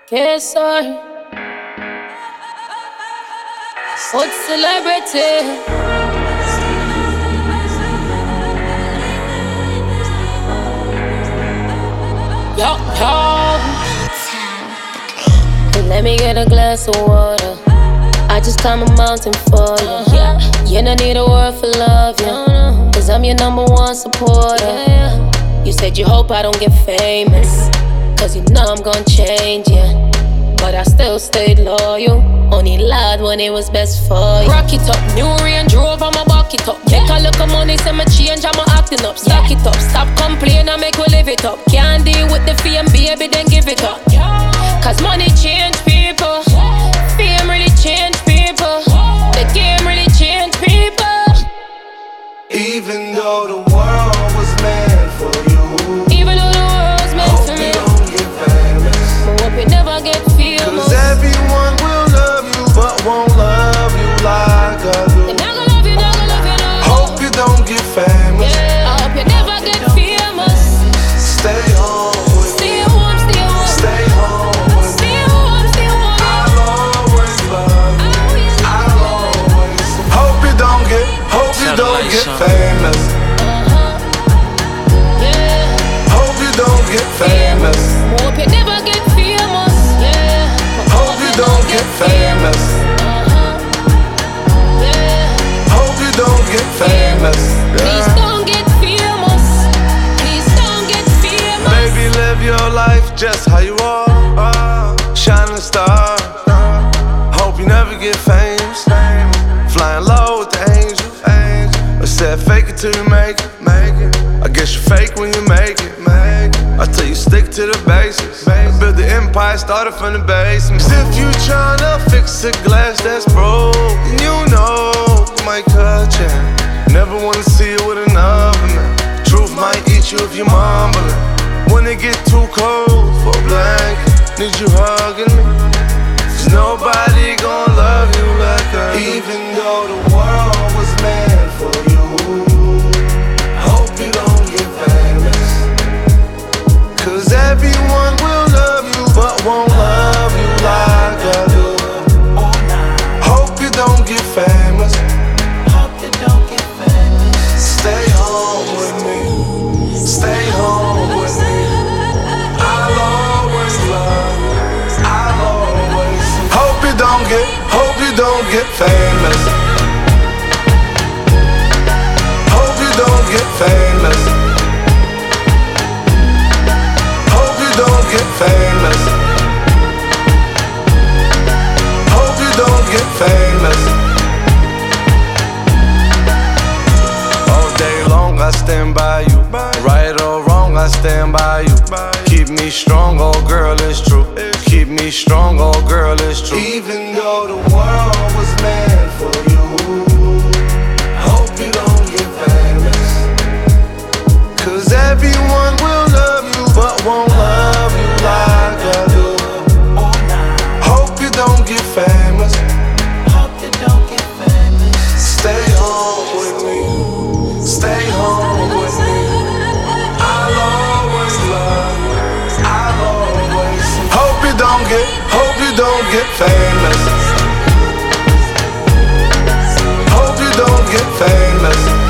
KSR, what celebrity? Yo, yo. Let me get a glass of water. I just climb a mountain for you. You don't need a word for love, yeah. Cause I'm your number one supporter. You said you hope I don't get famous, cause you know I'm gon' change, yeah. But I still stayed loyal. Only lied when it was best for you. Rock it up, new Range Rover, I'ma back it up. Make a look of money, say me change, I'ma acting up. Stack it up, stop complaining, and make we live it up. Can't deal with the fame, baby, then give it up. Cause money change people, fame really change people, the game really change people. Even though the world was meant for you, even though the world's meant for me, hope you don't get famous. I hope you never get famous. Cause everyone will love you, but won't love you like I do. They're not gonna love you, not gonna love you, no. Hope you don't get famous. Yeah, I hope you never get famous. Stay home with me. Stay home, stay home. Stay home with me. Stay home, stay home. I'll always love you. I'll always. Hope you don't get famous. Yeah. Hope you don't get famous. Hope you never get famous. Yeah. Hope you don't get famous. Yeah. Hope you don't get famous. Please don't get famous. Please don't get famous. Baby, live your life just how you are. Shining star. Hope you never get famous. Flying low with the angels. I said fake it till you make it. I guess you fake when you make it. I tell you stick to the basics. Build the empire, started from the basement. If you tryna fix a glass that's broke, then you know you might cut you. Never wanna see you with another man. Truth might eat you if you mumbling. When it get too cold for a blanket, need you hugging me. Cause nobody gon' love you like I do. Even though the world was meant for you, hope you don't get famous. Cause everyone will love you, but won't love you like I do. Hope you don't get famous. Stay home with me. Stay home with me. I'll always love you. I'll always. Hope you don't get famous. Hope you don't get famous. Hope you don't get famous. Hope you don't get famous. All day long I stand by you. Right or wrong I stand by you. Keep me strong, oh girl, it's true. Keep me strong, oh girl, it's true. Even though the world was meant for you, hope you don't get famous. Cause everyone will love you, but won't love you like I do. Hope you don't get famous. Stay home with me. Stay home with me. I'll always love you. I'll always. Hope you don't get famous. Hope you don't get famous.